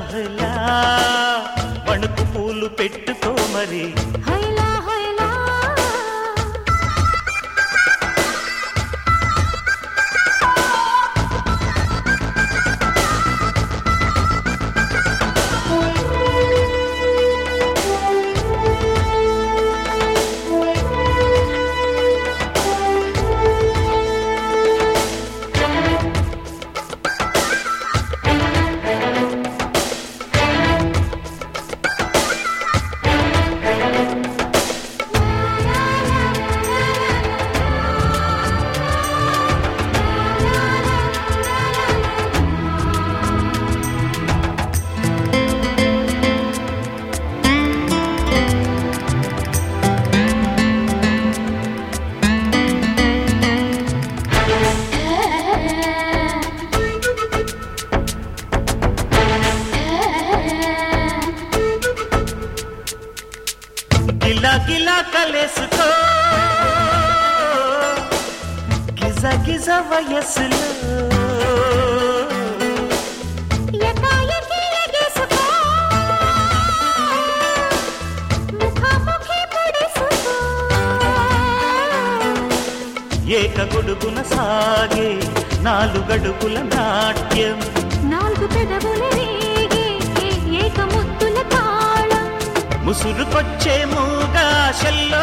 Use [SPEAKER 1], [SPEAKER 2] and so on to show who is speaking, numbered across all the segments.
[SPEAKER 1] హైలా వణుకు పూలు పెట్టుకో మరి
[SPEAKER 2] హైలా హైలా
[SPEAKER 1] గిలా గిలా కలేసుకో గిజ గిజ వయస్సులో
[SPEAKER 2] ఎకాయకి ఎగేసుకో ముఖాముఖి పడేసుకో
[SPEAKER 1] ఏక గొడుగున సాగే నాలుగడుగుల నాట్యం
[SPEAKER 2] నాలుగు పెదవుల రేగే ఏక ముద్దుల తాళం
[SPEAKER 1] ముసురుకొచ్చే మూగాశల్లో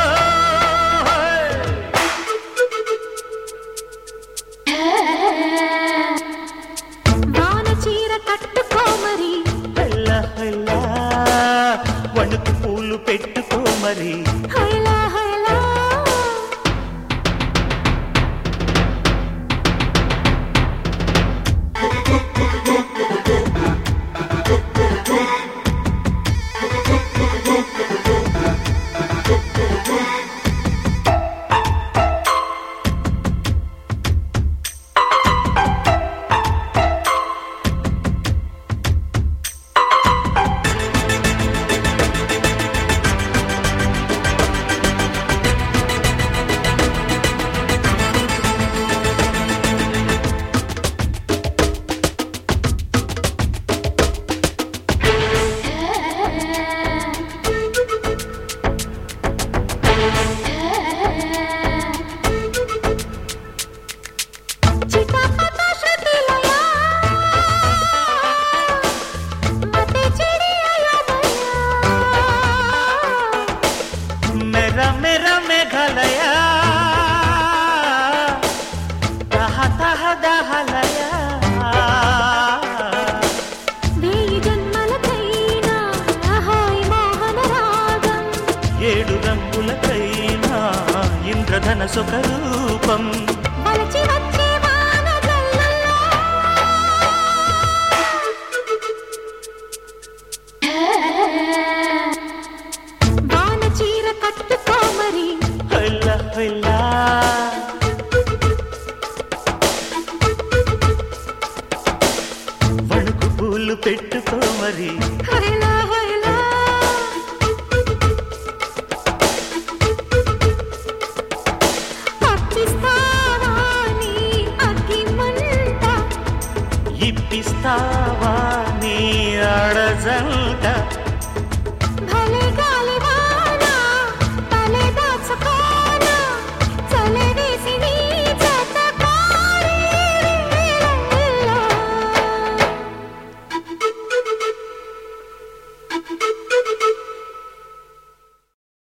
[SPEAKER 2] వాన చీర కట్టుకో మరి
[SPEAKER 1] హైలా హైలా వణుకు పూలు పెట్టుకో మరి
[SPEAKER 2] హైలా హైలా చిటపట శృతిలయ మతే చిడియలయ
[SPEAKER 1] మెర మెర మేఘలయ తహ తహ దహలయ
[SPEAKER 2] వేయి జన్మలకైనా హాయ్ మోహన రాగం
[SPEAKER 1] ఏడు రంగులకైనా ఇంద్రధనసొక రూపం
[SPEAKER 2] వలచి వచ్చే వాన జల్లుల్లో వాన చీర కట్టుకో మరి
[SPEAKER 1] హైలా హైలా వణుకు పూలు పెట్టుకో మరి
[SPEAKER 2] హైలా హైలా అప్పిస్తావా నీ అగ్గిమంట
[SPEAKER 1] ఇప్పిస్తావా నీ అడజంట